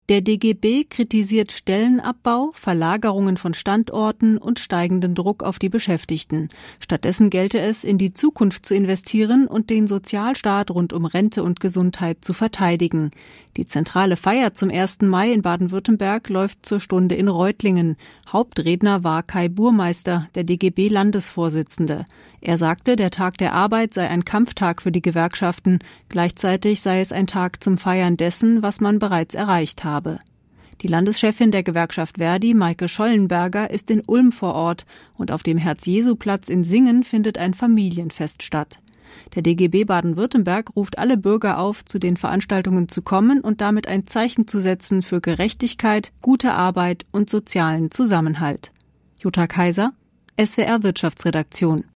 Der DGB kritisiert Stellenabbau, Verlagerungen von Standorten und steigenden Druck auf die Beschäftigten. Stattdessen gelte es, in die Zukunft zu investieren und den Sozialstaat rund um Rente und Gesundheit zu verteidigen. Die zentrale Feier zum 1. Mai in Baden-Württemberg läuft zur Stunde in Reutlingen. Hauptredner war Kai Burmeister, der DGB-Landesvorsitzende. Er sagte, der Tag der Arbeit sei ein Kampftag für die Gewerkschaften. Gleichzeitig sei es ein Tag zum Feiern dessen, was man bereits erreicht habe. Die Landeschefin der Gewerkschaft Verdi, Maike Schollenberger, ist in Ulm vor Ort und auf dem Herz-Jesu-Platz in Singen findet ein Familienfest statt. Der DGB Baden-Württemberg ruft alle Bürger auf, zu den Veranstaltungen zu kommen und damit ein Zeichen zu setzen für Gerechtigkeit, gute Arbeit und sozialen Zusammenhalt. Jutta Kaiser, SWR Wirtschaftsredaktion.